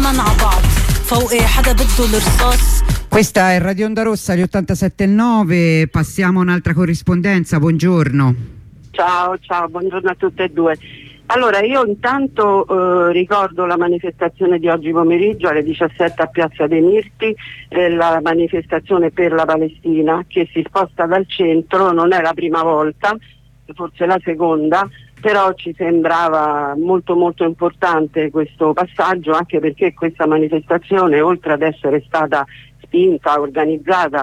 كمان عبعض فوقي حدا بده الرصاص. Questa è Radio Onda Rossa, gli 87.9. Passiamo a un'altra corrispondenza. Buongiorno. Ciao, buongiorno a tutte e due. Allora, io intanto ricordo la manifestazione di oggi pomeriggio alle 17 a Piazza dei Mirti, la manifestazione per la Palestina che si sposta dal centro. Non è la prima volta, forse la seconda, però ci sembrava molto molto importante questo passaggio, anche perché questa manifestazione, oltre ad essere stata spinta, organizzata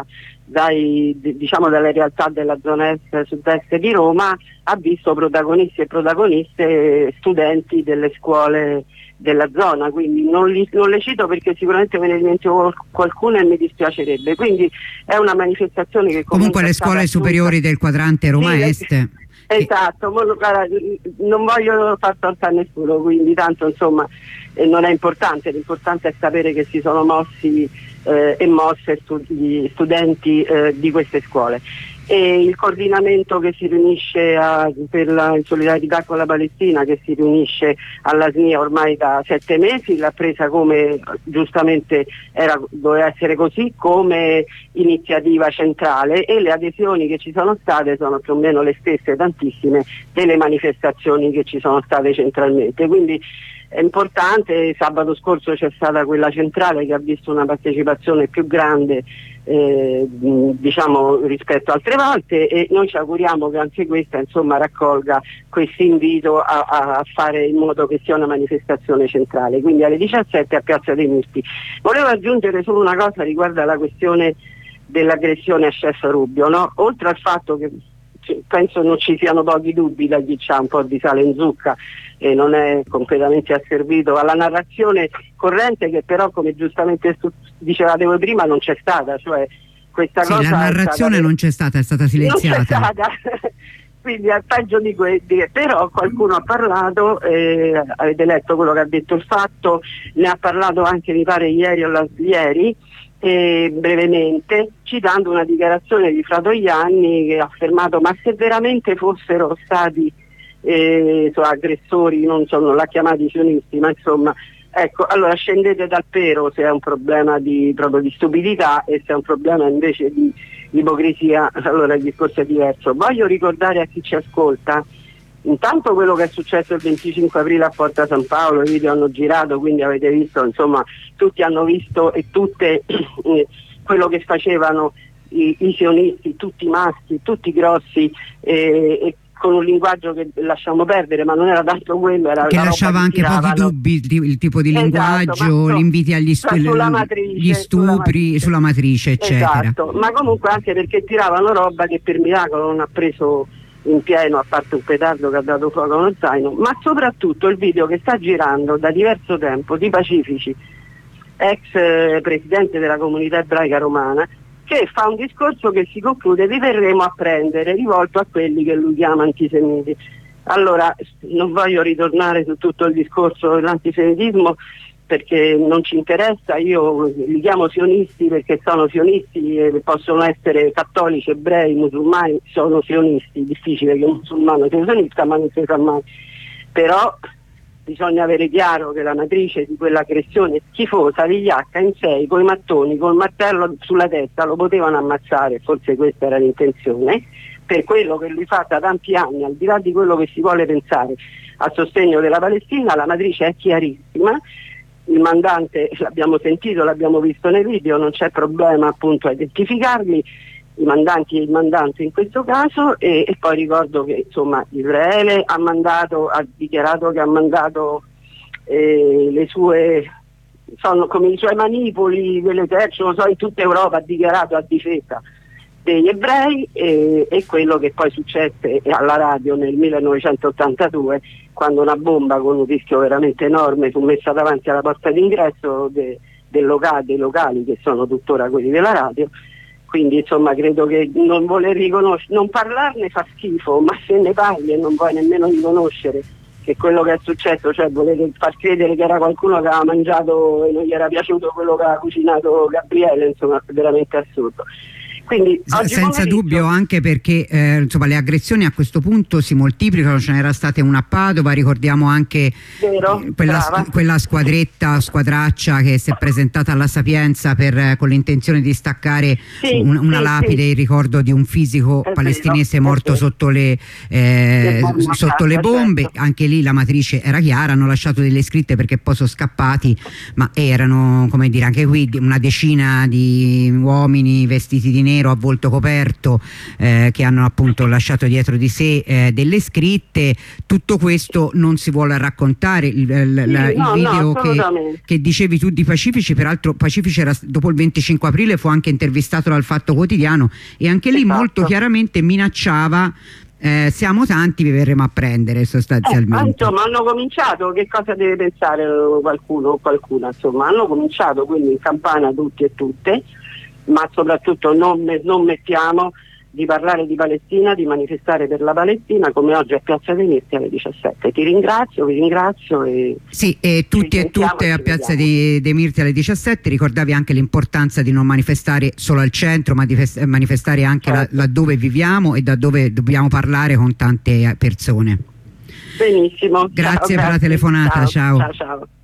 dalle realtà della zona est sud-est di Roma, ha visto protagonisti e protagoniste studenti delle scuole della zona, quindi non le cito perché sicuramente me ne dimentico qualcuno e mi dispiacerebbe. Quindi è una manifestazione che comunque le scuole superiori del quadrante Roma Est. Esatto, non voglio far torto a nessuno, quindi tanto insomma non è importante, l'importante è sapere che si sono mossi e mosse gli studenti di queste scuole. E il coordinamento che si riunisce in solidarietà con la Palestina, che si riunisce alla SNIA ormai da 7 mesi, l'ha presa come giustamente doveva essere così, come iniziativa centrale, e le adesioni che ci sono state sono più o meno le stesse, tantissime, delle manifestazioni che ci sono state centralmente. Quindi è importante. Sabato scorso c'è stata quella centrale che ha visto una partecipazione più grande rispetto a altre volte, e noi ci auguriamo che anche questa insomma raccolga questo invito a fare in modo che sia una manifestazione centrale, quindi alle 17 a Piazza dei Mirti. Volevo aggiungere solo una cosa riguardo alla questione dell'aggressione a chef Rubio, no? Oltre al fatto che penso non ci siano pochi dubbi da chi c'ha un po' di sale in zucca e non è completamente asservito alla narrazione corrente, che però, come giustamente dicevate voi prima, non c'è stata, cioè questa cosa la narrazione non c'è stata, è stata silenziata. Non c'è stata. Quindi è peggio di quelli, però qualcuno ha parlato, avete letto quello che ha detto il Fatto, ne ha parlato anche mi pare ieri o ieri, brevemente, citando una dichiarazione di Fratoianni che ha affermato: ma se veramente fossero stati aggressori, non l'ha chiamati sionisti, ma insomma, ecco, allora scendete dal pero se è un problema proprio di stupidità, e se è un problema invece di ipocrisia, allora il discorso è diverso. Voglio ricordare a chi ci ascolta intanto quello che è successo il 25 aprile a Porta San Paolo. I video hanno girato, quindi avete visto, insomma, tutti hanno visto, e tutte quello che facevano i sionisti, tutti maschi, tutti grossi, e con un linguaggio che lasciamo perdere, ma non era tanto quello, era che lasciava anche pochi dubbi il tipo di linguaggio, l'inviti agli gli stupri sulla matrice, eccetera. Esatto, ma comunque anche perché tiravano roba che per miracolo non ha preso in pieno, a parte un petardo che ha dato fuoco a uno zaino. Ma soprattutto il video che sta girando da diverso tempo di Pacifici, ex presidente della comunità ebraica romana, che fa un discorso che si conclude: vi verremo a prendere, rivolto a quelli che lui chiama antisemiti. Allora, non voglio ritornare su tutto il discorso dell'antisemitismo perché non ci interessa, io li chiamo sionisti perché sono sionisti, e possono essere cattolici, ebrei, musulmani, sono sionisti. Difficile che un musulmano sia sionista, ma non si sa mai. Però bisogna avere chiaro che la matrice di quell'aggressione schifosa, vigliacca, in 6, coi mattoni, col martello sulla testa, lo potevano ammazzare, forse questa era l'intenzione, per quello che lui fa da tanti anni, al di là di quello che si vuole pensare a sostegno della Palestina. La matrice è chiarissima. Il mandante l'abbiamo sentito, l'abbiamo visto nei video, non c'è problema appunto a identificarli, i mandanti e il mandante in questo caso, e poi ricordo che insomma Israele ha dichiarato che ha mandato le sue, sono come i suoi manipoli dell'esercito, non so, in tutta Europa, ha dichiarato a difesa degli ebrei, e quello che poi successe alla radio nel 1982, quando una bomba con un rischio veramente enorme fu messa davanti alla porta d'ingresso dei locali che sono tuttora quelli della radio. Quindi insomma credo che non voler riconoscere, non parlarne fa schifo, ma se ne parli e non vuoi nemmeno riconoscere che quello che è successo, cioè volete far credere che era qualcuno che aveva mangiato e non gli era piaciuto quello che ha cucinato Gabriele, insomma è veramente assurdo. Quindi, senza dubbio, anche perché insomma, le aggressioni a questo punto si moltiplicano. Ce n'era state una a Padova, ricordiamo anche quella squadraccia che si è presentata alla Sapienza con l'intenzione di staccare una lapide in ricordo di un fisico palestinese morto sotto le bombe. Certo. Anche lì la matrice era chiara, hanno lasciato delle scritte perché poi sono scappati, ma erano, come dire, anche qui una decina di uomini vestiti di nero a volto coperto, che hanno appunto lasciato dietro di sé delle scritte. Tutto questo non si vuole raccontare. Il video che dicevi tu di Pacifici, peraltro Pacifici era, dopo il 25 aprile fu anche intervistato dal Fatto Quotidiano e anche lì molto chiaramente minacciava siamo tanti, vi verremo a prendere sostanzialmente. Insomma, hanno cominciato, che cosa deve pensare qualcuno o qualcuna? Insomma, hanno cominciato quindi in campana tutti e tutte, ma soprattutto non mettiamo di parlare di Palestina, di manifestare per la Palestina, come oggi a Piazza dei Mirti alle 17. Ti ringrazio, vi ringrazio. Sì, e tutti e tutte a Piazza dei Mirti alle 17. Ricordavi anche l'importanza di non manifestare solo al centro, ma di manifestare anche laddove viviamo e da dove dobbiamo parlare con tante persone. Benissimo. Grazie per la telefonata, ciao. Ciao.